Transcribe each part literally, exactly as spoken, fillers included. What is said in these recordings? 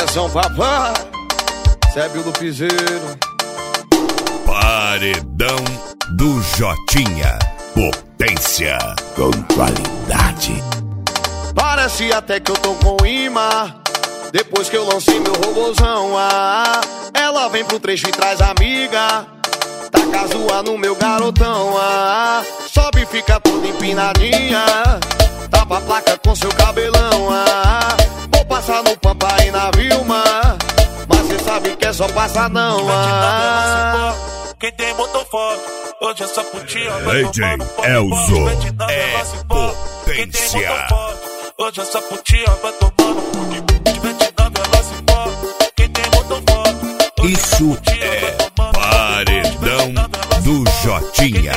Atenção, papai, Sébio do Piseiro. Paredão do Jotinha. Potência com qualidade. Parece até que eu tô com imã. Depois que eu lancei meu robozão, ah, ela vem pro trecho e traz amiga. Taca zoa no meu garotão, ah, sobe e fica toda empinadinha. Tapa a placa com seu cabelão, ah, vou passar no Pampa e na Vilma, mas cê sabe que é só passadão, ah. Quem tem motor forte, hoje essa putinha vai tomar no pau. Elzo é potência. Hoje essa putinha vai tomar no pau. Quem tem motor forte, isso é Paredão do Jotinha.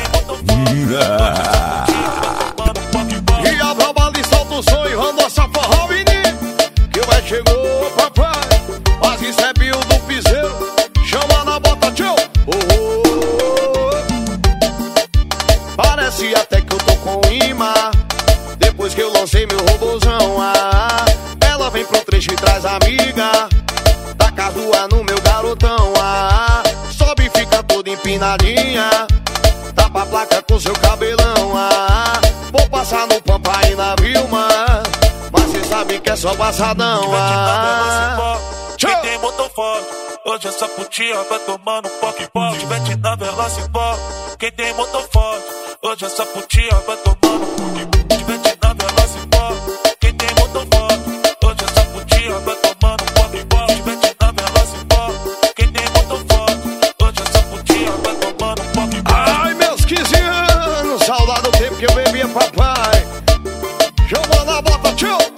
E a braba ali solta o sonho, rando essa forró, menino. Que vai chegou, papai, mas recebeu do piseiro. Chama na bota, tchau. Oh, oh, oh. Parece até que eu tô com imã. Depois que eu lancei meu robozão, ah, ela vem pro trecho e traz amiga. Taca zoa no meu garotão, ah, sobe e fica toda empinadinha. Tapa a placa com seu cabelão, ah, vou passar no Pampa e na Vilma, mas cê sabe que é só passadão, ah. Quem tem motor forte, hoje essa putinha vai tomar no poque poque. Tiver te na Velocipó. Quem tem motor forte, hoje essa putinha vai tomar no poque poque. Tiver te na Velocipó. Quem tem motor forte, hoje essa putinha vai tomar no poque poque. Tiver te na Velocipó. Quem tem motor forte, hoje essa putinha vai tomar no poque poque. Ai, meus quinze anos, saudade do tempo que eu bebia, papai. Chama na bota, tchau.